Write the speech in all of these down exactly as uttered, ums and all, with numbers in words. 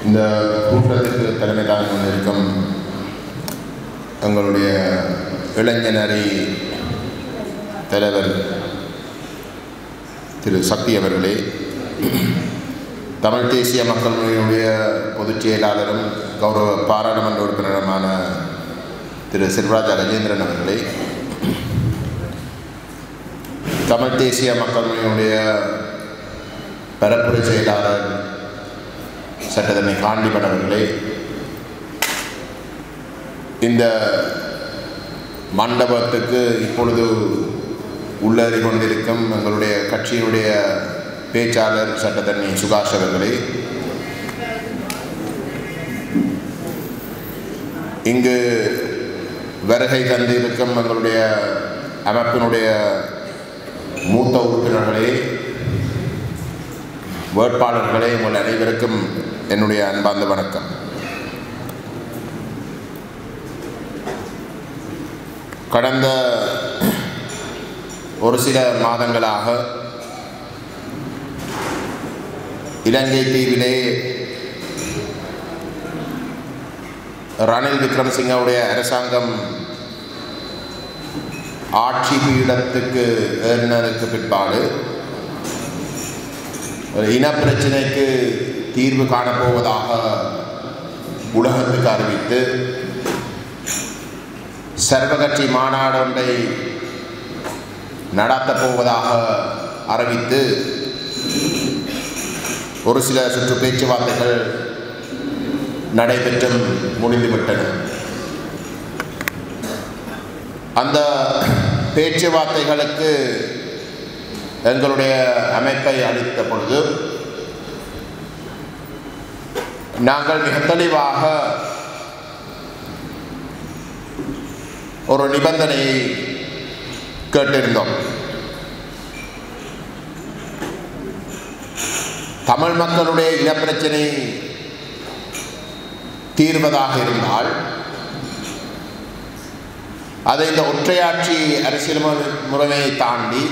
இந்த கூட்டத்திற்கு தலைமை தாங்கி கொண்டிருக்கும் எங்களுடைய இளைஞரணி தலைவர் திரு சக்தி அவர்களே, தமிழ் தேசிய மக்கள் முன்னணியுடைய பொதுச் செயலாளரும் கௌரவ பாராளுமன்ற உறுப்பினருமான திரு செல்வராஜா கஜேந்திரன் அவர்களே, தமிழ் தேசிய மக்கள் முன்னணியுடைய பரப்புரை செயலாளர் சட்டத்தரணி காண்டிபன் அவர்களே, இந்த மண்டபத்துக்கு இப்பொழுது உள்ளேறி கொண்டிருக்கும் எங்களுடைய கட்சியினுடைய பேச்சாளர் சட்டத்தரணி சுகாஷ் அவர்களே, இங்கு வருகை தந்திருக்கும் எங்களுடைய அமைப்பினுடைய மூத்த உறுப்பினர்களே, வேட்பாளர்களே, உங்கள் அனைவருக்கும் என்னுடைய அன்பார்ந்த வணக்கம். கடந்த ஒரு சில மாதங்களாக இலங்கை தீவிலே ரணில் விக்ரமசிங்கவுடைய அரசாங்கம் ஆட்சி பீடத்துக்கு ஏறினதுக்கு பிற்பாடு ஒரு இனப்பிரச்சனைக்கு தீர்வு காணப்போவதாக உலகத்துக்கு அறிவித்து சர்வகட்சி மாநாடு ஒன்றை நடத்தப் போவதாக அறிவித்து ஒரு சில சுற்று பேச்சுவார்த்தைகள் நடைபெற்றும் முடிந்துவிட்டன. அந்த பேச்சுவார்த்தைகளுக்கு எங்களுடைய அமைப்பை அளித்த பொழுது நாங்கள் மிக தெளிவாக ஒரு நிபந்தனையை கேட்டிருந்தோம். தமிழ் மக்களுடைய இனப்பிரச்சனை தீர்வதாக இருந்தால் அதை இந்த ஒற்றையாட்சி அரசியல் முறைமையை தாண்டி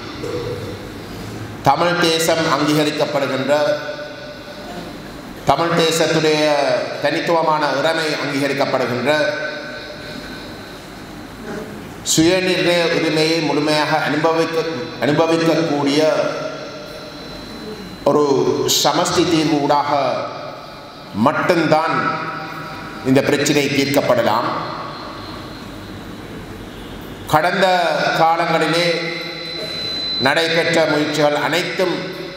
தமிழ் தேசம் அங்கீகரிக்கப்படுகின்ற, தமிழ் தேசத்துடைய தனித்துவமான இறைமை அங்கீகரிக்கப்படுகின்ற சுயநிர்ணய உரிமையை முழுமையாக அனுபவிக்க அனுபவிக்கக்கூடிய ஒரு சமஷ்டி தீர்வு ஊடாக மட்டும்தான் இந்த பிரச்சனை தீர்க்கப்படலாம். கடந்த காலங்களிலே நடைபெற்ற முயற்சிகள் அனைத்தும்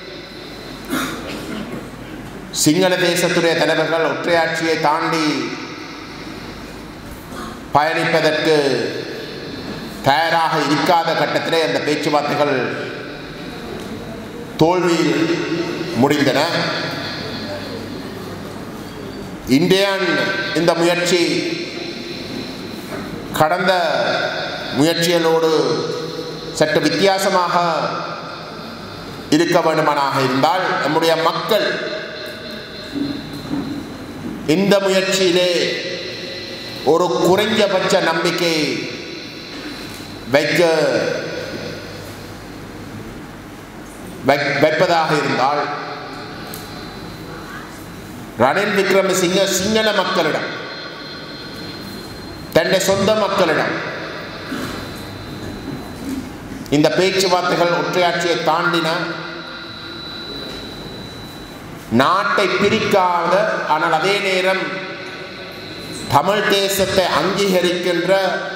சிங்கள தேசத்துடைய தலைவர்கள் ஒற்றையாட்சியை தாண்டி பயணிப்பதற்கு தயாராக இருக்காத கட்டத்திலே அந்த பேச்சுவார்த்தைகள் தோல்வியில் முடிந்தன. இந்தியன் இந்த முயற்சி கடந்த முயற்சிகளோடு சற்று வித்தியாசமாக இருக்க வேண்டுமானாக இருந்தால் நம்முடைய மக்கள் இந்த முயற்சியிலே ஒரு குறைஞ்சபட்ச நம்பிக்கை வைக்க வைப்பதாக இருந்தால் ரணில் விக்ரமசிங்க சிங்கள மக்களிடம், தன்னுடைய சொந்த மக்களிடம் இந்த பேச்சுவார்த்தைகள் ஒற்றையாட்சியை தாண்டின, நாட்டை பிரிக்காத ஆனால் அதே நேரம் தமிழ் தேசத்தை அங்கீகரிக்கின்ற,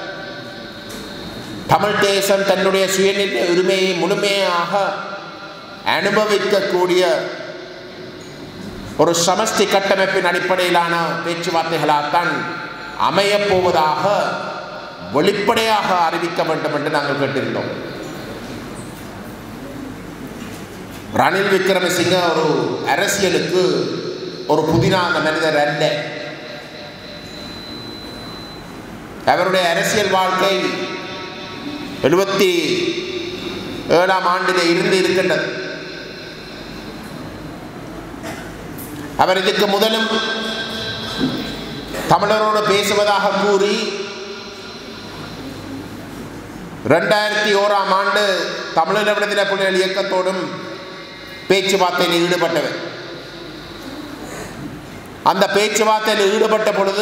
தமிழ் தேசம் தன்னுடைய சுயநிலை உரிமையை முழுமையாக அனுபவிக்கக்கூடிய ஒரு சமஷ்டி கட்டமைப்பின் அடிப்படையிலான பேச்சுவார்த்தைகளாகத்தான் அமையப்போவதாக வெளிப்படையாக அறிவிக்க வேண்டும் என்று நாங்கள் கேட்டிருந்தோம். ரணில் விக்ரமசிங்க ஒரு அரசியலுக்கு ஒரு புதினான மனிதர் அல்ல. அவருடைய அரசியல் வாழ்க்கை எழுபத்தி ஏழாம் ஆண்டிலே இருந்து இருக்கின்றது. அவர் இதற்கு முதலும் தமிழரோடு பேசுவதாக கூறி இரண்டாயிரத்தி ஓராம் ஆண்டு தமிழர் விடுதலை புலிகள் இயக்கத்தோடும் பேச்சுவார்த்தையில் ஈடுபட்டவர். அந்த பேச்சுவார்த்தையில் ஈடுபட்ட பொழுது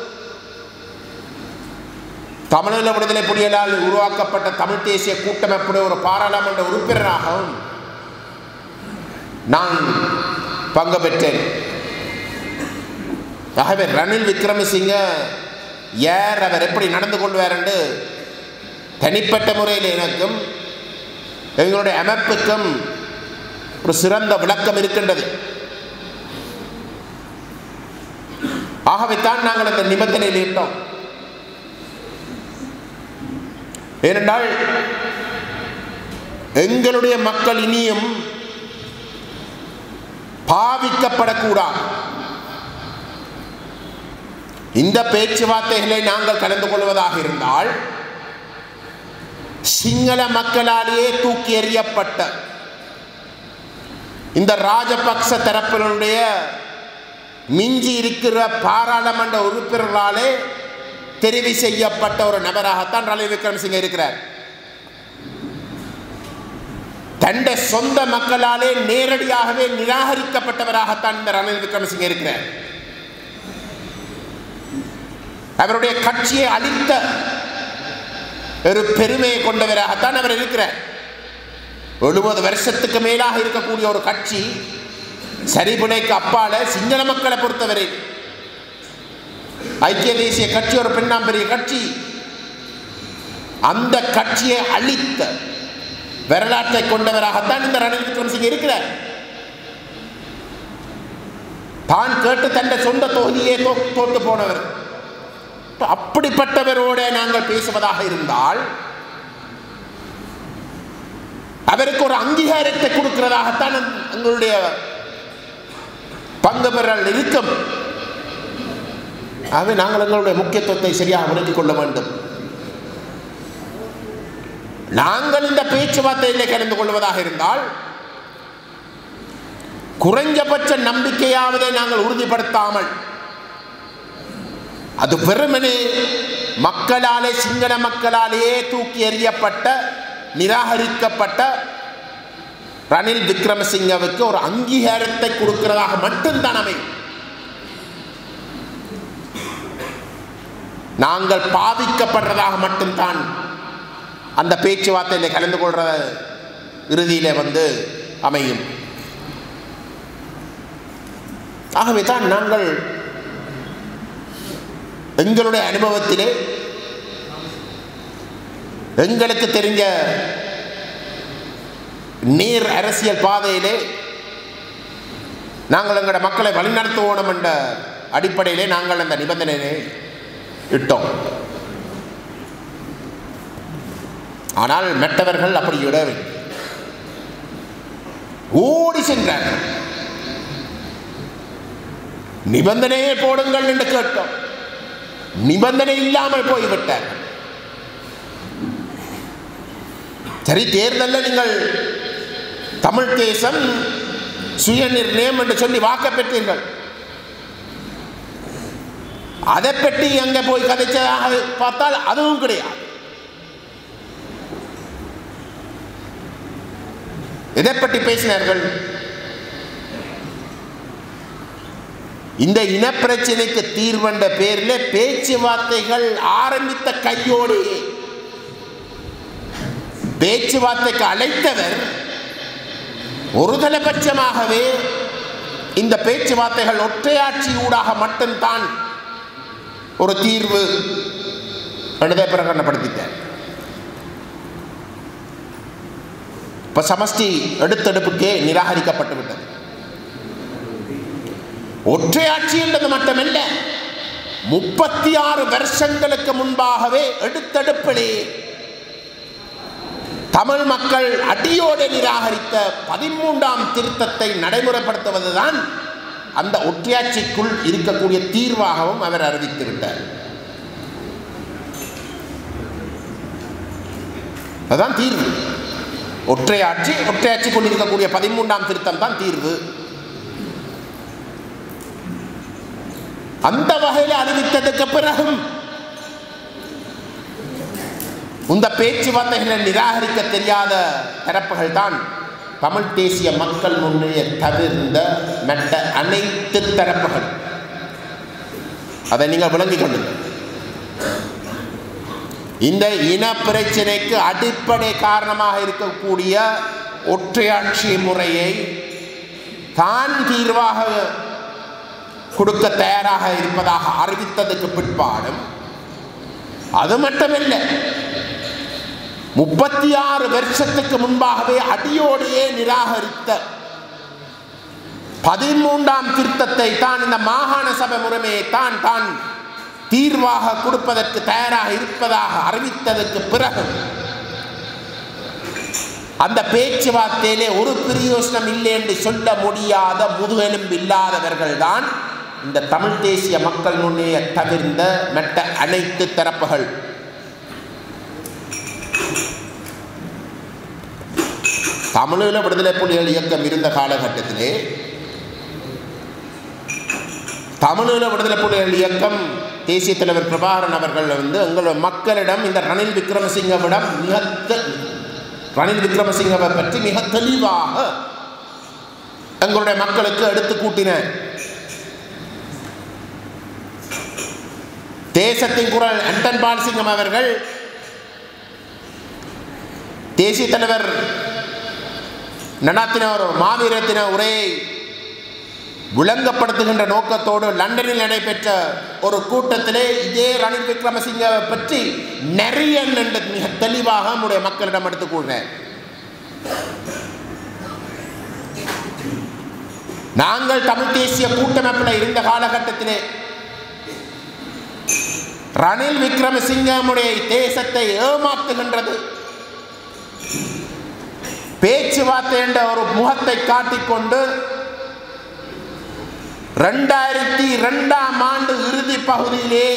தமிழீழ விடுதலை புலிகளால் உருவாக்கப்பட்ட தமிழ் தேசிய கூட்டமைப்புடைய ஒரு பாராளுமன்ற உறுப்பினராகவும் நான் பங்கு பெற்றேன். ஆகவே ரணில் விக்ரமசிங்க யார், அவர் எப்படி நடந்து கொள்வார் என்று தனிப்பட்ட முறையில் எனக்கும் எங்களுடைய அமைப்புக்கும் ஒரு சிறந்த விளக்கம் இருக்கின்றது. ஆகவே தான் நாங்கள் அந்த நிபந்தனையில் இட்டோம். ஏனென்றால் எங்களுடைய மக்கள் இனியும் பாவிக்கப்படக்கூடாது. இந்த பேச்சுவார்த்தைகளை நாங்கள் கலந்து கொள்வதாக இருந்தால் சிங்கள மக்களாலேயே தூக்கி எறியப்பட்ட இந்த ராஜபக்ச தரப்பினுடைய மிஞ்சி இருக்கிற பாராளுமன்ற உறுப்பினர்களாலே தெரிவு செய்யப்பட்ட ஒரு நபராகத்தான் ரணில் விக்ரமசிங்கே இருக்கிறார். தன்னுடைய சொந்த மக்களாலே நேரடியாகவே நிராகரிக்கப்பட்டவராகத்தான் இந்த ரணில் விக்ரமசிங்கே இருக்கிறார். அவருடைய கட்சியை அழித்த ஒரு பெருமையை கொண்டவராகத்தான் அவர் இருக்கிறார். எழுபது வருஷத்துக்கு மேலாக இருக்கக்கூடிய ஒரு கட்சி சரிபுனைக்கு அப்பால சிங்கள மக்களை பொறுத்தவரை ஐக்கிய தேசிய கட்சி ஒரு பெண்ணாம்பெரிய கட்சி. அந்த கட்சியை அழித்த வரலாற்றை கொண்டவராகத்தான் இந்த ரணில் விக்ரமசிங்கே இருக்கிறார். தான் கேட்டு தன்னை சொந்த தொகுதியே தோற்று போனவர். அப்படிப்பட்டவரோட நாங்கள் பேசுவதாக இருந்தால் அவருக்கு ஒரு அங்கீகாரத்தை கொடுக்கிறதாகத்தான் எங்களுடைய பங்கு பெறல் இருக்கும். ஆகவே நாங்கள் எங்களுடைய முக்கியத்துவத்தை சரியாக விளங்கிக் கொள்ள வேண்டும். நாங்கள் இந்த பேச்சுவார்த்தையிலே கலந்து கொள்வதாக இருந்தால் குறைஞ்சபட்ச நம்பிக்கையாவதை நாங்கள் உறுதிப்படுத்தாமல் அது வெறுமனே மக்களாலே சிங்கள மக்களாலேயே தூக்கி எறியப்பட்ட நிராகரிக்கப்பட்ட ரணில் விக்ரமசிங்கவுக்கு ஒரு அங்கீகாரத்தை கொடுக்கிறதாக மட்டும்தான் அமையும். நாங்கள் பாதிக்கப்படுறதாக மட்டும்தான் அந்த பேச்சுவார்த்தையில் கலந்து கொள்ற இறுதியிலே வந்து அமையும். ஆகவே தான் நாங்கள் எங்களுடைய அனுபவத்திலே எங்களுக்கு தெரிஞ்ச நேர் அரசியல் பாதையிலே நாங்கள் எங்களோட மக்களை வழிநடத்துவோம் என்ற அடிப்படையிலே நாங்கள் அந்த நிபந்தனையை இட்டோம். ஆனால் மற்றவர்கள் அப்படி இடவில்லை, ஓடி சென்றார்கள். நிபந்தனையை போடுங்கள் என்று கேட்டோம், நிபந்தனை இல்லாமல் போய்விட்டார்கள். சரி, தேர்தலில் நீங்கள் தமிழ் தேசம் சுய நிர்ணயம் என்று சொல்லி வாக்க பெற்றீர்கள். அதை பற்றி அங்கே போய் கதைச்சதாக பார்த்தால் அதுவும் கிடையாது. எதை பற்றி பேசினார்கள்? இந்த இனப்பிரச்சனைக்கு தீர்வென்ற பேரில் பேச்சுவார்த்தைகள் ஆரம்பித்த கையோடு பேச்சுவார்த்தைக்கு அழைத்தவர் ஒருதலைபட்சமாகவே இந்த பேச்சுவார்த்தைகள் ஒற்றையாட்சி ஊடாக மட்டும்தான் ஒரு தீர்வு என்பதை பிரகடனப்படுத்திட்டார். இப்ப சமஷ்டி எடுத்தெடுப்புக்கே நிராகரிக்கப்பட்டு விட்டது. ஒற்றையாட்சி என்றது மட்டுமல்ல, முப்பத்தி ஆறு வருஷங்களுக்கு முன்பாகவே எடுத்தெடுப்பிலே தமிழ் மக்கள் அடியோடு நிராகரித்த பதிமூன்றாம் திருத்தத்தை நடைமுறைப்படுத்துவதுதான் அந்த ஒற்றையாட்சிக்குள் இருக்கக்கூடிய தீர்வாகவும் அவர் அறிவித்து விட்டார். அதுதான் தீர்வு. ஒற்றையாட்சி, ஒற்றையாட்சிக்குள் இருக்கக்கூடிய பதிமூன்றாம் திருத்தம் தான் தீர்வு. அந்த வகையில் அறிவித்ததுக்கு பிறகும் இந்த பேச்சுவார்த்தைகளை நிராகரிக்க தெரியாத தரப்புகள் தான் தமிழ் தேசிய மக்கள் முன்னணியை தவிர்ந்த மற்ற அனைத்து தரப்புகள். அதை நீங்கள் விளங்கிக் கொள்ளுங்கள். இந்த இன பிரச்சனைக்கு அடிப்படை காரணமாக இருக்கக்கூடிய ஒற்றையாட்சி முறையை தான் தீர்வாக கொடுக்க தயாராக இருப்பதாக அறிவித்ததுக்கு பிற்பாடும் அது மட்டுமில்லை, முப்பத்தி ஆறு வருஷத்துக்கு முன்பாகவே அடியோடையே நிராகரித்த பதிமூன்றாம் திருத்தத்தை தான் இந்த மாகாண சபை முறைமையை தான் தான் தீர்வாக கொடுப்பதற்கு தயாராக இருப்பதாக அறிவித்ததற்கு பிறகு அந்த பேச்சுவார்த்தையிலே ஒரு பிரயோசனம் இல்லை என்று சொல்ல முடியாத முதுகெலும்பு இல்லாதவர்கள் தான் இந்த தமிழ் தேசிய மக்கள் முன்னணியை தவிர்ந்த மற்ற அனைத்து தரப்புகள். தமிழீழ விடுதலை புலிகள் இயக்கம் இருந்த காலகட்டத்திலே தமிழீழ விடுதலை புலிகள் இயக்கம் தேசிய தலைவர் பிரபாகரன் அவர்கள் வந்து எங்கள் மக்களிடம் இந்த ரணில் விக்ரமசிங்கவிடம் மிக ரணில் விக்ரமசிங்கவை பற்றி மிக தெளிவாக எங்களுடைய மக்களுக்கு எடுத்து கூட்டினார். தேசத்தின் குரல் அண்டன் பாலசிங்கம் அவர்கள் தேசிய தலைவர் நடாத்தின ஒரு மாவீரத்தின உரையை விளங்கப்படுத்துகின்ற நோக்கத்தோடு லண்டனில் நடைபெற்ற ஒரு கூட்டத்திலே இதே ரணில் விக்ரமசிங்கவை பற்றி நிறைய மிக தெளிவாக நம்முடைய மக்களிடம் எடுத்துக் கூறினார். நாங்கள் தமிழ் தேசிய கூட்டமைப்பில் இருந்த காலகட்டத்திலே ரணில் விக்ரமசிங்கமுடைய தேசத்தை ஏமாற்றுகின்றது, பேச்சுவார்த்தை என்ற ஒரு முகத்தை காட்டிக்கொண்டு இரண்டாயிரத்தி இரண்டாம் ஆண்டு இறுதி பகுதியிலே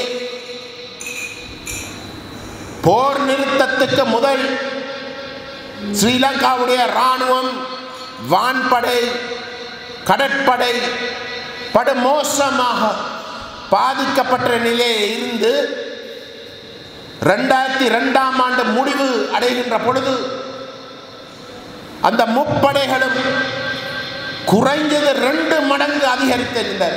போர் நிறுத்தத்துக்கு முதல் ஸ்ரீலங்காவுடைய இராணுவம், வான்படை, கடற்படை படுமோசமாக பாதிக்கப்பட்ட நிலையில் இருந்து இரண்டாயிரத்தி இரண்டாம் ஆண்டு முடிவு அடைகின்ற பொழுது அந்த முப்படைகளும் குறைந்தது ரெண்டு மடங்கு அதிகரித்திருந்தது.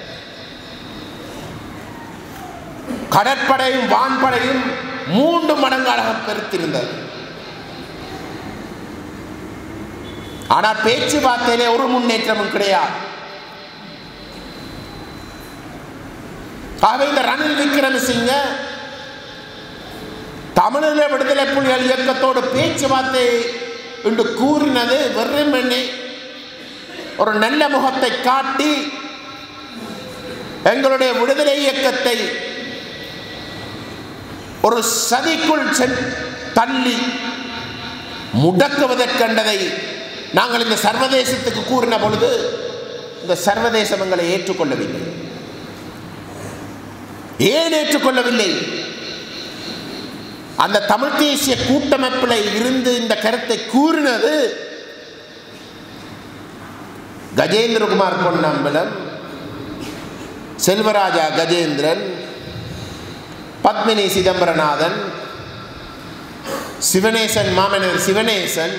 கடற்படையும் வான்படையும் மூன்று மடங்காக பெருத்திருந்தது. ஆனால் பேச்சுவார்த்தையிலே ஒரு முன்னேற்றமும் கிடையாது. ஆகவே இந்த ரணில் விக்ரமசிங்க தமிழீழ விடுதலை புலிகள் இயக்கத்தோடு பேச்சுவார்த்தை என்று கூறினது வெறுமனே ஒரு நல்ல முகத்தை காட்டி எங்களுடைய விடுதலை இயக்கத்தை ஒரு சதிக்குள் தள்ளி முடக்குவதற்கண்டதை நாங்கள் இந்த சர்வதேசத்துக்கு கூறின பொழுது இந்த சர்வதேசம் எங்களை ஏற்றுக்கொள்ளவில்லை. ஏன் ஏற்றுக்கொள்ளவில்லை? அந்த தமிழ் தேசிய கூட்டமைப்பில் இருந்து இந்த கருத்தை கூறினது கஜேந்திரகுமார் பொன்னம்பலம், செல்வராஜா கஜேந்திரன், பத்மினி சிதம்பரநாதன், சிவனேசன், மாமனிதர் சிவனேசன்,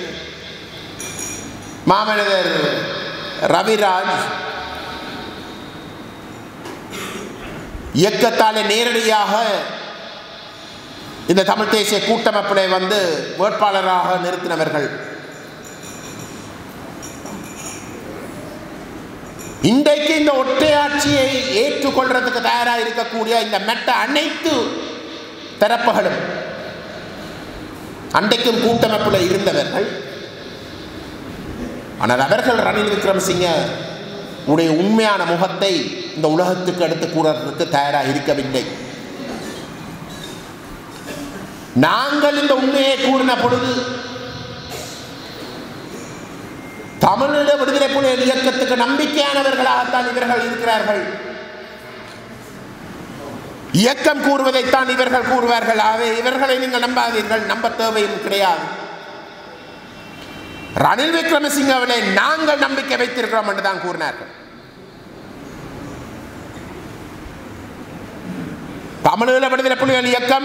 மாமனிதர் ரவிராஜ் இயக்கத்தாலே நேரடியாக இந்த தமிழ் தேசிய கூட்டமைப்பில் வந்து வேட்பாளராக நிறுத்தினவர்கள். இன்றைக்கு இந்த ஒற்றையாட்சியை ஏற்றுக்கொள்றதுக்கு தயாராக இருக்கக்கூடிய இந்த மற்ற அனைத்து தரப்புகளும் அன்றைக்கும் கூட்டமைப்பில் இருந்தவர்கள். ஆனால் அவர்கள் ரணில் விக்ரமசிங்க உடைய உண்மையான முகத்தை இந்த உலகத்துக்கு எடுத்து கூறறதுக்கு தயாராக இருக்கவில்லை. நாங்கள் இந்த உண்மையை கூறின பொழுது தமிழீழ விடுதலை புலிகள் இயக்கத்துக்கு நம்பிக்கையானவர்களாகத்தான் இவர்கள் இருக்கிறார்கள். இயக்கம் கூறுவதைத்தான் இவர்கள் கூறுவார்கள். ஆகவே இவர்களை நீங்கள் நம்பாதீர்கள், நம்ப தேவையும் கிடையாது. ரணில் விக்ரமசிங்கவிலே நாங்கள் நம்பிக்கை வைத்திருக்கிறோம் என்று தான் கூறினார்கள். தமிழீழ விடுதலை புலிகள் இயக்கம்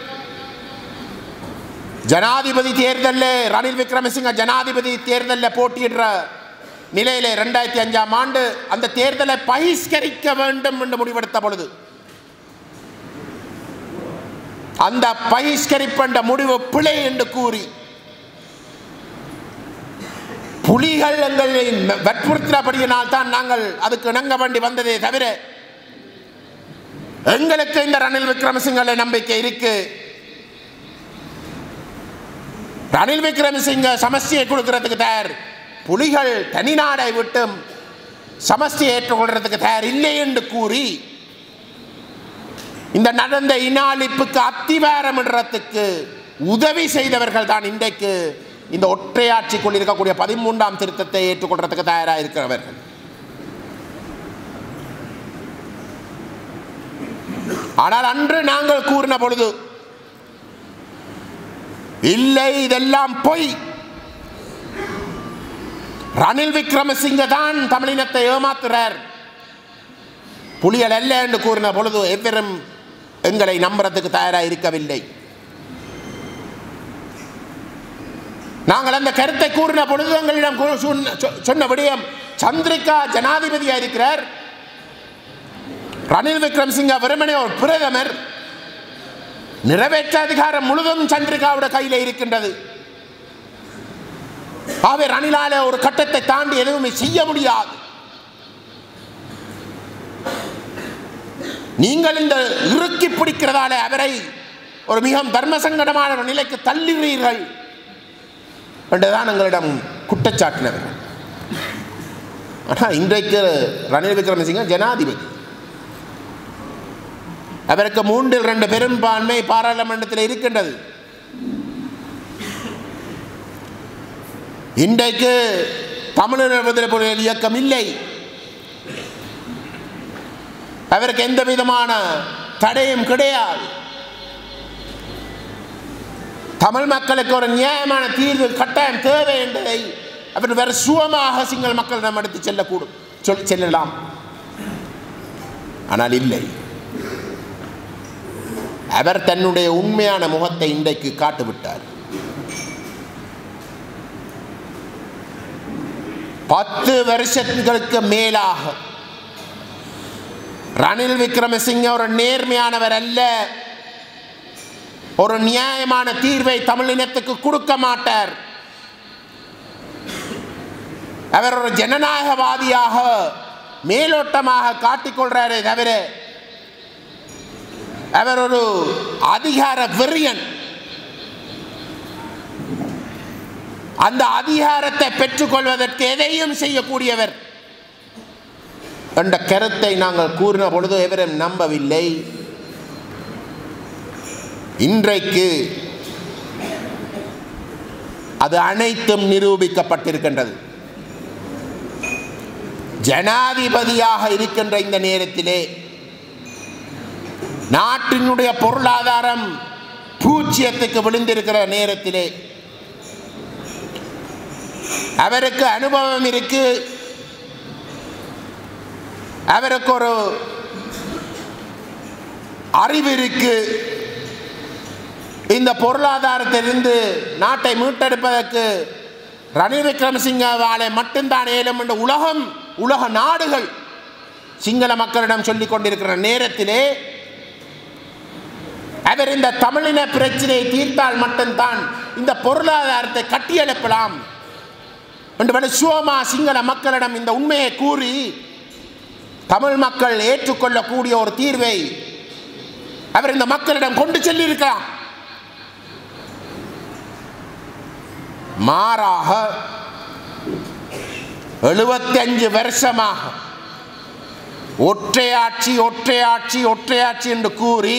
ஜனாதிபதி தேர்தலில் ரணில் விக்ரமசிங்க ஜனாதிபதி தேர்தலில் போட்டியிடுற நிலையிலே ரெண்டாயிரத்தி அஞ்சாம் ஆண்டு அந்த தேர்தலை பகிஷ்கரிக்க வேண்டும் என்று முடிவெடுத்த பொழுது அந்த பகிஷ்கரிப்பண்ட முடிவு பிழை என்று கூறி புலிகள் எங்களை வற்புறுத்தினபடியினால் தான் நாங்கள் அதுக்கு இணங்க வேண்டி வந்ததே தவிர எங்களுக்கு இந்த ரணில் விக்ரமசிங்கே நம்பிக்கை இருக்கு. ரணில் விக்ரமசிங்கே சமஸ்டியை கொடுக்கிறதுக்கு தயார், புலிகள் தனிநாடை விட்டும் சமஸ்டியை ஏற்றுக்கொள்றதுக்கு தயார் இல்லை என்று கூறி இந்த நடந்த இனாலிப்புக்கு அத்திவாரம் இடத்துக்கு உதவி செய்தவர்கள் தான் இன்றைக்கு இந்த ஒற்றையாட்சிக்குள் இருக்கக்கூடிய பதிமூன்றாம் திருத்தத்தை ஏற்றுக்கொள்றதுக்கு தயாராக இருக்கிறவர்கள். ஆனால் அன்று நாங்கள் கூறின பொழுது இல்லை, இதெல்லாம் பொய், ரணில் விக்ரமசிங்கே தான் தமிழினத்தை ஏமாத்துறார், புலிகள் அல்ல என்று கூறின பொழுது எவரும் எங்களை நம்புறதுக்கு தயாராக இருக்கவில்லை. நாங்கள் அந்த கருத்தை கூறின பொழுது எங்களிடம் சொன்ன விடயம், சந்திரிகா ஜனாதிபதியாக இருக்கிறார், ரணில் விக்ரமசிங்கே வெறுமனே ஒரு பிரதமர், நிறைவேற்ற அதிகாரம் முழுவதும் சந்திரிகாவோட கையில் இருக்கின்றது. ஆகவே ரணிலால ஒரு கட்டத்தை தாண்டி எதுவுமே செய்ய முடியாது. நீங்கள் இந்த இறுக்கி பிடிக்கிறதால அவரை ஒரு மிகவும் தர்ம சங்கடமான ஒரு நிலைக்கு தள்ளுகிறீர்கள் என்றுதான் எங்களிடம் குற்றச்சாட்டினவர். ஆனால் இன்றைக்கு ரணில் விக்ரமசிங்கே ஜனாதிபதி, அவருக்கு மூன்றில் ரெண்டு பெரும்பான்மை பாராளுமன்றத்தில் இருக்கின்றது. இன்றைக்கு தமிழர் விடுதலை புலிகள் இயக்கம் இல்லை, அவருக்கு எந்த விதமான தடையும் கிடையாது. தமிழ் மக்களுக்கு ஒரு நியாயமான தீர்வு கட்டாயம் தேவை என்பதை அவர் வேறு சுகமாக சிங்கள மக்களிடம் எடுத்து செல்லக்கூடும் சொல் செல்லலாம். ஆனால் இல்லை, அவர் தன்னுடைய உண்மையான முகத்தை இன்றைக்கு காட்டுவிட்டார். பத்து வருஷங்களுக்கு மேலாக ரணில் விக்ரமசிங்கே ஒரு நேர்மையானவர் அல்ல, ஒரு நியாயமான தீர்வை தமிழினத்துக்கு கொடுக்க மாட்டார். அவர் ஒரு ஜனநாயகவாதியாக மேலோட்டமாக காட்டிக்கொள்றாரே தவிர அவர் ஒரு அதிகார வெறியன். அந்த அதிகாரத்தை பெற்றுக்கொள்வதற்கு எதையும் செய்யக்கூடியவர் என்ற கருத்தை நாங்கள் கூறின பொழுது எவரும் நம்பவில்லை. இன்றைக்கு அது அனைத்தும் நிரூபிக்கப்பட்டிருக்கின்றது. ஜனாதிபதியாக இருக்கின்ற இந்த நேரத்திலே நாட்டினுடைய பொருளாதாரம் பூஜ்ஜியத்துக்கு விழுந்திருக்கிற நேரத்திலே அவருக்கு அனுபவம் இருக்கு, அவருக்கு ஒரு அறிவு இருக்கு. இந்த பொருளாதாரத்திலிருந்து நாட்டை மீட்டெடுப்பதற்கு ரணில் விக்ரமசிங்கவாலே மட்டும்தான் ஏலம் என்ற உலகம் உலக நாடுகள் சிங்கள மக்களிடம் சொல்லிக் கொண்டிருக்கிற நேரத்திலே அவர் இந்த தமிழின பிரச்சனையை தீர்த்தால் மட்டும்தான் இந்த பொருளாதாரத்தை கட்டியெழுப்பலாம் என்று சுவமா சிங்கள மக்களிடம் இந்த உண்மையை கூறி தமிழ் மக்கள் ஏற்றுக்கொள்ளக்கூடிய ஒரு தீர்வை அவர் இந்த மக்களிடம் கொண்டு செல்லியிருக்கிறார். மாறாக எழுபத்தி அஞ்சு வருஷமாக ஒற்றையாட்சி ஒற்றையாட்சி ஒற்றையாட்சி என்று கூறி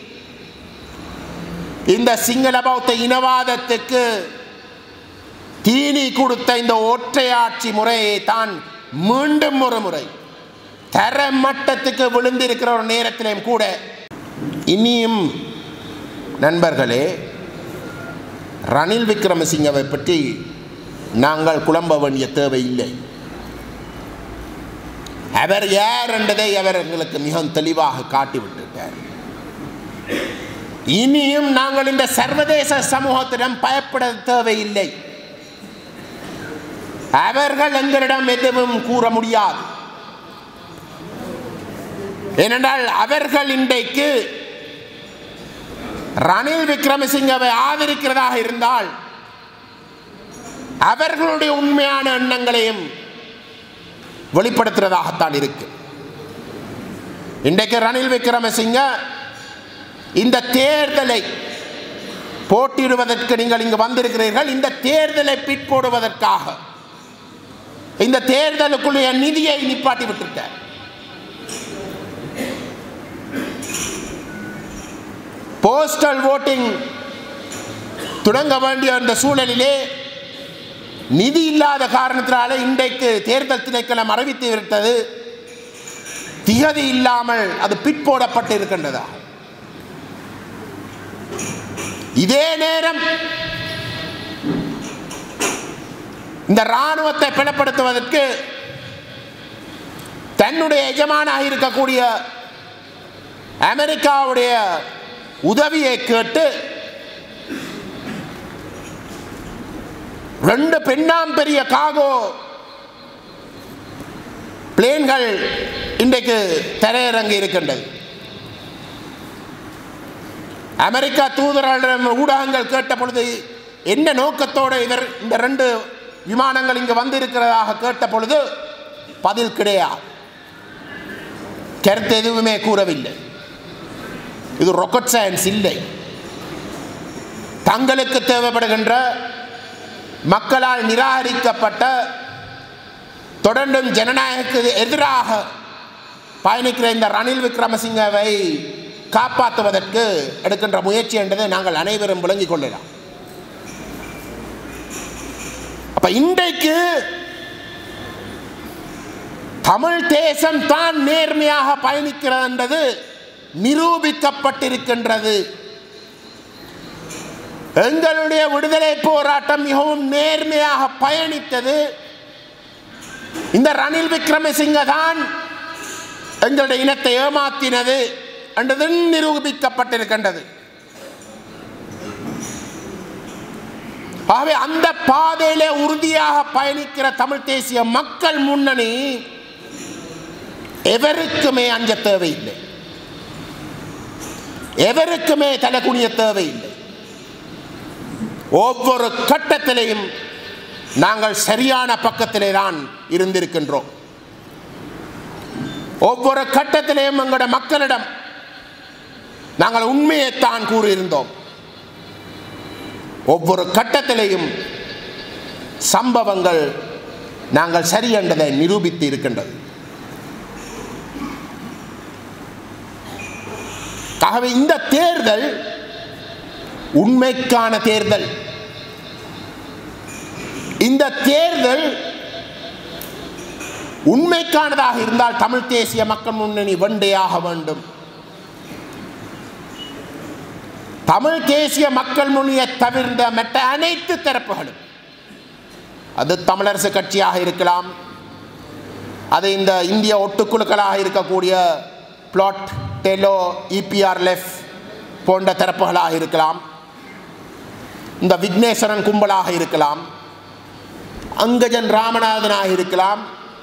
இந்த சிங்கள பௌத்த இனவாதத்துக்கு தீனி கொடுத்த இந்த ஒற்றையாட்சி முறையை தான் மீண்டும் ஒரு முறை தர மட்டத்துக்கு விழுந்திருக்கிற ஒரு நேரத்திலும் கூட இனியும் நண்பர்களே ரணில் விக்ரமசிங்கவை பற்றி நாங்கள் குழம்ப வேண்டிய தேவையில்லை. அவர் யார் என்பதை அவர் எங்களுக்கு மிகவும் தெளிவாக காட்டிவிட்டார். இனியும் நாங்கள் இந்த சர்வதேச சமூகத்திடம் பயப்பட தேவையில்லை. அவர்கள் எங்களிடம் எதுவும் கூற முடியாது. ஏனென்றால் அவர்கள் இன்றைக்கு ரணில் விக்ரமசிங்கவை ஆதரிக்கிறதாக இருந்தால் அவர்களுடைய உண்மையான எண்ணங்களையும் வெளிப்படுத்துறதாகத்தான் இருக்கு. இன்றைக்கு ரணில் விக்ரமசிங்க இந்த தேர்தலை போட்டியிடுவதற்கு நீங்கள் இங்கு வந்திருக்கிறீர்கள். இந்த தேர்தலை பிற்போடுவதற்காக இந்த தேர்தலுக்குள்ள நிதியை நிப்பாட்டி விட்டுட்டார். போஸ்டல் ஓட்டிங் தொடங்க வேண்டிய அந்த சூழலிலே நிதி இல்லாத காரணத்தினால இன்றைக்கு தேர்தல் திணைக்களம் அறிவித்து விட்டது, திகதி இல்லாமல் அது பிற்போடப்பட்டு இருக்கின்றதா. இதே நேரம் இந்த இராணுவத்தை பலப்படுத்துவதற்கு தன்னுடைய எஜமானாக இருக்கக்கூடிய அமெரிக்காவுடைய உதவியை கேட்டு ரெண்டு பெண்ணாம் பெரிய காகோ பிளேன்கள் இன்றைக்கு தரையிறங்கி இருக்கின்றது. அமெரிக்கா தூதரர்களிடம் ஊடகங்கள் கேட்ட பொழுது என்ன நோக்கத்தோடு இவர் இந்த ரெண்டு விமானங்கள் இங்கு வந்திருக்கிறதாக கேட்ட பொழுது பதில் கிடையாது, கருத்து எதுவுமே கூறவில்லை. இது ராக்கெட் சயின்ஸ் இல்லை. தங்களுக்கு தேவைப்படுகின்ற மக்களால் நிராகரிக்கப்பட்ட தொடர்ந்தும் ஜனநாயகத்துக்கு எதிராக பயணிக்கிற இந்த ரணில் விக்ரமசிங்கவை காப்பாற்றுவதற்கு எடுக்கின்ற முயற்சி என்றதை நாங்கள் அனைவரும் விளங்கிக் கொள்ளலாம். அப்ப இன்றைக்கு தமிழ் தேசம் தான் நேர்மையாக பயணிக்கிறது என்றது நிரூபிக்கப்பட்டிருக்கின்றது. எங்களுடைய விடுதலை போராட்டம் மிகவும் நேர்மையாக பயணித்தது. இந்த ரணில் விக்ரமசிங்க தான் எங்களுடைய இனத்தை ஏமாற்றினது என்றது நிரூபிக்கப்பட்டிருக்கின்றது. ஆகவே அந்த பாதையிலே உறுதியாக பயணிக்கிற தமிழ் தேசிய மக்கள் முன்னணி எவருக்குமே அஞ்ச தேவையில்லை, எவருக்குமே தலைகுனிய தேவையில்லை. ஒவ்வொரு கட்டத்திலையும் நாங்கள் சரியான பக்கத்திலே தான் இருந்திருக்கின்றோம். ஒவ்வொரு கட்டத்திலேயும் எங்களுடைய மக்களிடம் நாங்கள் உண்மையைத்தான் கூறியிருந்தோம். ஒவ்வொரு கட்டத்திலேயும் சம்பவங்கள் நாங்கள் சரி என்றதை நிரூபித்து இருக்கின்றது. ஆகவே இந்த தேர்தல் உண்மைக்கான தேர்தல். இந்த தேர்தல் உண்மைக்கானதாக இருந்தால் தமிழ் தேசிய மக்கள் முன்னணி வெண்டையாக வேண்டும். தமிழ் தேசிய மக்கள் முன்னணியை தவிர்ந்த மற்ற அனைத்து தரப்புகளும், அது தமிழரசு கட்சியாக இருக்கலாம், அது இந்த இந்திய ஒட்டுக்குழுக்களாக இருக்கக்கூடிய பிளாட் டெலோ இபிஆர்எஃப் போன்ற தரப்புகளாக இருக்கலாம், இந்த விக்னேஸ்வரன் கும்பலாக இருக்கலாம், அங்கஜன் ராமநாதனாக இருக்கலாம்,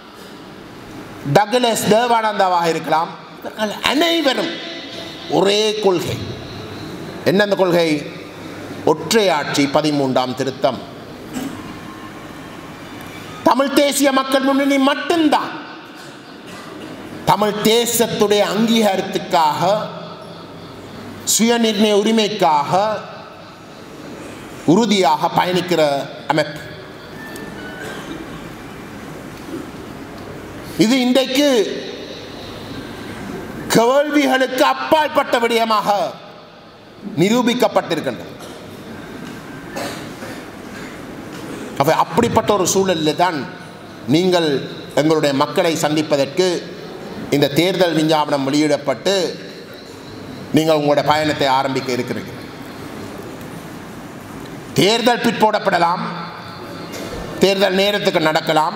டக்ளஸ் தேவானந்தாவாக இருக்கலாம். அனைவரும் ஒரே கொள்கை. என்ன அந்த கொள்கை? ஒற்றையாட்சி, பதிமூன்றாம் திருத்தம். தமிழ் தேசிய மக்கள் முன்னணி மட்டும்தான் தமிழ் தேசத்துடைய அங்கீகாரத்துக்காக, சுயநிர்ணய உரிமைக்காக உறுதியாக பயணிக்கிற அமைப்பு. இது இன்றைக்கு கேள்விகளுக்கு அப்பாற்பட்ட விடயமாக நிரூபிக்கப்பட்டிருக்கின்றது. அப்படிப்பட்ட ஒரு சூழலில் தான் நீங்கள் எங்களுடைய மக்களை சந்திப்பதற்கு இந்த தேர்தல் விஞ்ஞாபனம் வெளியிடப்பட்டு நீங்கள் உங்களுடைய பயணத்தை ஆரம்பிக்க இருக்கிறீர்கள். தேர்தல் பிற்போடப்படலாம், தேர்தல் நேரத்துக்கு நடக்கலாம்.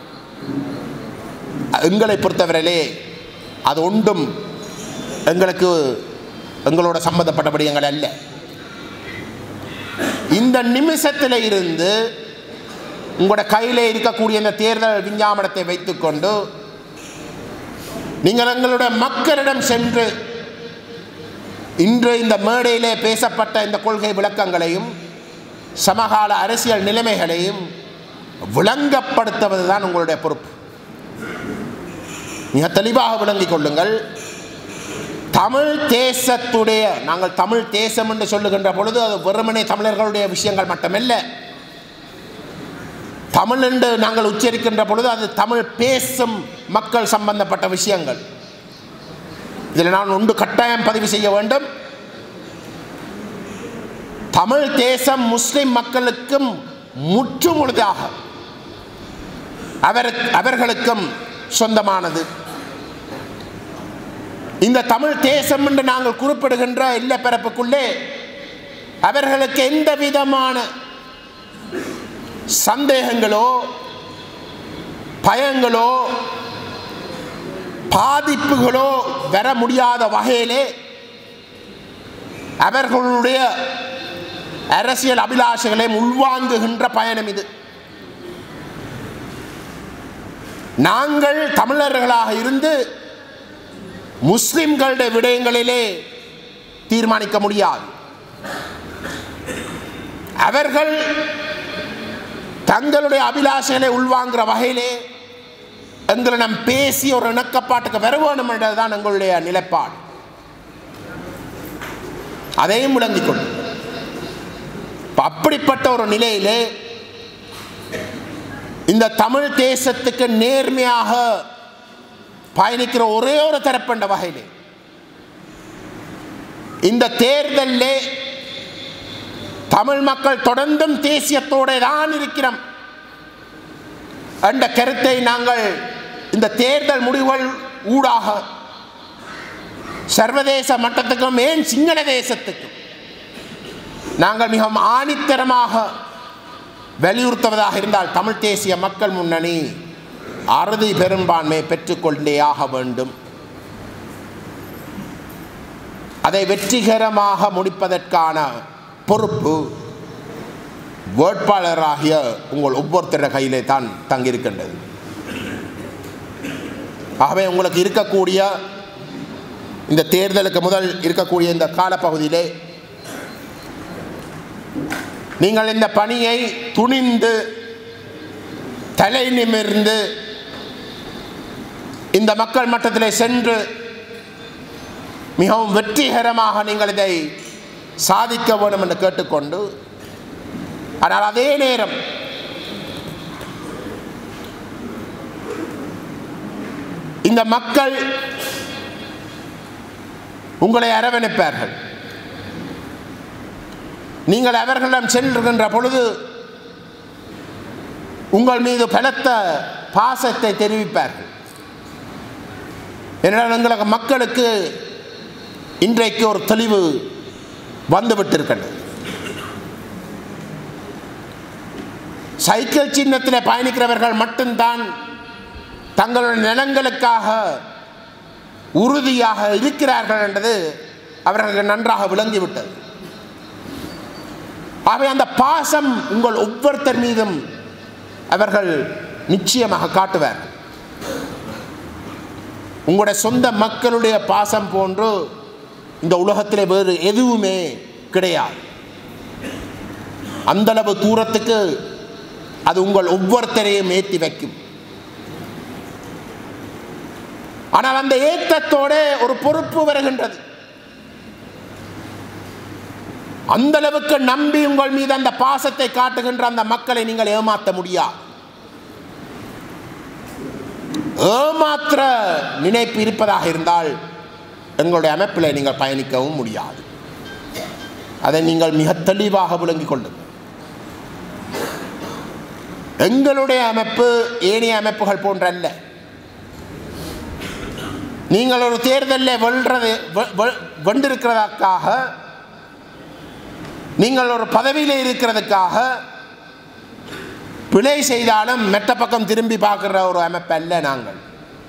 எங்களை பொறுத்தவரையிலே அது ஒன்றும் எங்களுக்கு எங்களோட சம்பந்தப்பட்ட விடயங்கள் அல்ல. இந்த நிமிஷத்தில் இருந்து உங்களோட கையில் இருக்கக்கூடிய இந்த தேர்தல் விஞ்ஞாபனத்தை வைத்துக்கொண்டு நீங்கள் எங்களுடைய மக்களிடம் சென்று இன்று இந்த மேடையிலே பேசப்பட்ட இந்த கொள்கை விளக்கங்களையும் சமகால அரசியல் நிலைமைகளையும் விளங்கப்படுத்துவதுதான் உங்களுடைய பொறுப்பு. மிக தெளிவாக விளங்கிக் கொள்ளுங்கள். தமிழ் தேசத்துடைய, நாங்கள் தமிழ் தேசம் என்று சொல்லுகின்ற பொழுது அது வெறுமனே தமிழர்களுடைய விஷயங்கள் மட்டுமல்ல. தமிழ் என்று நாங்கள் உச்சரிக்கின்ற பொழுது அது தமிழ் பேசும் மக்கள் சம்பந்தப்பட்ட விஷயங்கள். இதில் நான் ஒன்று கட்டாயம் பதிவு செய்ய வேண்டும். தமிழ் தேசம் முஸ்லிம் மக்களுக்கும் முற்றுமுழுதாக அவர் அவர்களுக்கும் சொந்தமானது. இந்த தமிழ் தேசம் என்று நாங்கள் குறிப்பிடுகின்ற இல்லப்பரப்புக்குள்ளே அவர்களுக்கு எந்த விதமான சந்தேகங்களோ பயங்களோ பாதிப்புகளோ வர முடியாத வகையிலே அவர்களுடைய அரசியல் அபிலாஷைகளை உள்வாங்குகின்ற பயணம் இது. நாங்கள் தமிழர்களாக இருந்து முஸ்லிம்களுடைய விடயங்களிலே தீர்மானிக்க முடியாது. அவர்கள் தங்களுடைய அபிலாஷைகளை உள்வாங்குகிற வகையிலே எங்களிடம் பேசி ஒரு இணக்கப்பாட்டுக்கு வர வேண்டும் என்றதுதான் எங்களுடைய நிலைப்பாடு. அதையும் விளங்கிக் கொண்டு அப்படிப்பட்ட ஒரு நிலையிலே இந்த தமிழ் தேசத்துக்கு நேர்மையாக பயணிக்கிற ஒரே ஒரு தரப்பண்ட வகையிலே இந்த தேர்தலிலே தமிழ் மக்கள் தொடர்ந்தும் தேசியத்தோடு தான் இருக்கிறோம் என்ற கருத்தை நாங்கள் இந்த தேர்தல் முடிவுகள் ஊடாக சர்வதேச மட்டத்துக்கும் ஏன் சிங்கள தேசத்துக்கும் நாங்கள் மிகவும் ஆணித்தரமாக வலியுறுத்துவதாக இருந்தால் தமிழ் தேசிய மக்கள் முன்னணி அறுதி பெரும்பான்மை பெற்றுக்கொண்டே ஆக வேண்டும். அதை வெற்றிகரமாக முடிப்பதற்கான பொறுப்பு வேட்பாளராகிய உங்கள் ஒவ்வொருத்தர கையிலே தான் தங்கியிருக்கின்றது. ஆகவே உங்களுக்கு இருக்கக்கூடிய இந்த தேர்தலுக்கு முதல் இருக்கக்கூடிய இந்த காலப்பகுதியிலே நீங்கள் இந்த பணியை துணிந்து தலை நிமிர்ந்து இந்த மக்கள் மட்டத்திலே சென்று மிகவும் வெற்றிகரமாக நீங்கள் இதை சாதிக்க வேண்டும் என்று கேட்டுக்கொண்டு, ஆனால் அதே நேரம் இந்த மக்கள் உங்களை அரவணைப்பார்கள். நீங்கள் அவர்களிடம் செல்கின்ற பொழுது உங்கள் மீது பலத்த பாசத்தை தெரிவிப்பார்கள். ஏனென்றால் எங்களுக்கு மக்களுக்கு இன்றைக்கு ஒரு தெளிவு வந்துவிட்டிருக்கின்றது. சைக்கிள் சின்னத்தில் பயணிக்கிறவர்கள் மட்டும்தான் தங்களுடைய நிலங்களுக்காக உறுதியாக இருக்கிறார்கள் என்றது அவர்களுக்கு நன்றாக விளங்கிவிட்டது. ஆகவே அந்த பாசம் உங்கள் ஒவ்வொருத்தர் மீதும் அவர்கள் நிச்சயமாக காட்டுவார்கள். உங்களுடைய சொந்த மக்களுடைய பாசம் போன்று இந்த உலகத்திலே வேறு எதுவுமே கிடையாது. அந்தளவு தூரத்துக்கு அது உங்கள் ஒவ்வொருத்தரையும் ஏற்றி வைக்கும். ஆனால் அந்த ஏற்றத்தோட ஒரு பொறுப்பு வருகின்றது. அந்த அளவுக்கு நம்பி உங்கள் மீது அந்த பாசத்தை காட்டுகின்ற அந்த மக்களை நீங்கள் ஏமாற்ற முடியாது. ஏமாற்ற நினைப்பு இருப்பதாக இருந்தால் எங்களுடைய அமைப்பில் நீங்கள் பயணிக்கவும் முடியாது. அதை நீங்கள் மிக தெளிவாக விளங்கிக் கொள்ளுங்கள். எங்களுடைய அமைப்பு ஏனைய அமைப்புகள் போன்றல்ல. நீங்கள் ஒரு தேர்தலில் வெல்றது வென்றிருக்கிறதுக்காக, நீங்கள் ஒரு பதவியில் இருக்கிறதுக்காக பிழை செய்தாலும் மெட்ட பக்கம் திரும்பி பார்க்கிற ஒரு அமைப்பு அல்ல நாங்கள்.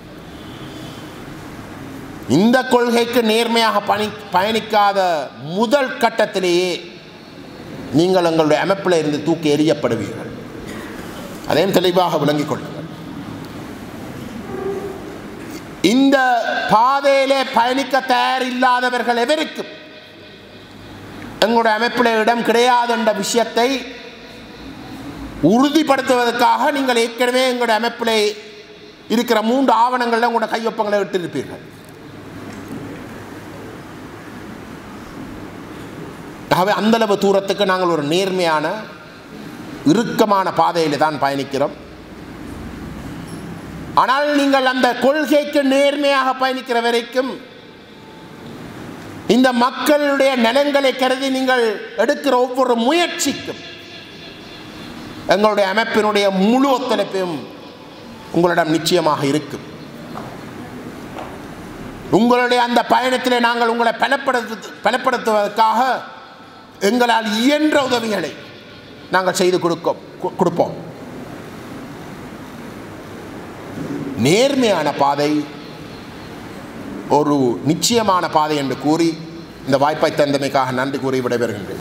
இந்த கொள்கைக்கு நேர்மையாக பணி பயணிக்காத முதல் கட்டத்திலேயே நீங்கள் எங்களுடைய அமைப்பில் இருந்து தூக்கி எறியப்படுவீர்கள். அதையும் தெளிவாக விளங்கிக் கொள்ளுங்கள். இந்த பாதையிலே பயணிக்க தயார் இல்லாதவர்கள் எவருக்கும் எங்களுடைய அமைப்பில் இடம் கிடையாது என்ற விஷயத்தை உறுதிப்படுத்துவதற்காக நீங்கள் ஏற்கனவே எங்களுடைய அமைப்பில் இருக்கிற மூன்று ஆவணங்களில் உங்களுடைய கையொப்பங்களை விட்டிருப்பீர்கள். ஆகவே அந்தளவு தூரத்துக்கு நாங்கள் ஒரு நேர்மையான இறுக்கமான பாதையில் தான் பயணிக்கிறோம். ஆனால் நீங்கள் அந்த கொள்கைக்கு நேர்மையாக பயணிக்கிற வரைக்கும் இந்த மக்களுடைய நலன்களை கருதி நீங்கள் எடுக்கிற ஒவ்வொரு முயற்சிக்கும் எங்களுடைய அமைப்பினுடைய முழு ஒத்துழைப்பும் உங்களிடம் நிச்சயமாக இருக்கும். உங்களுடைய அந்த பயணத்திலே நாங்கள் உங்களை பலப்படுத்து பலப்படுத்துவதற்காக எங்களால் இயன்ற உதவிகளை நாங்கள் செய்து கொடுக்க கொடுப்போம். நேர்மையான பாதை ஒரு நிச்சயமான பாதை என்று கூறி இந்த வாய்ப்பை தந்தமைக்காக நன்றி கூறி விடைபெறுகின்றேன்.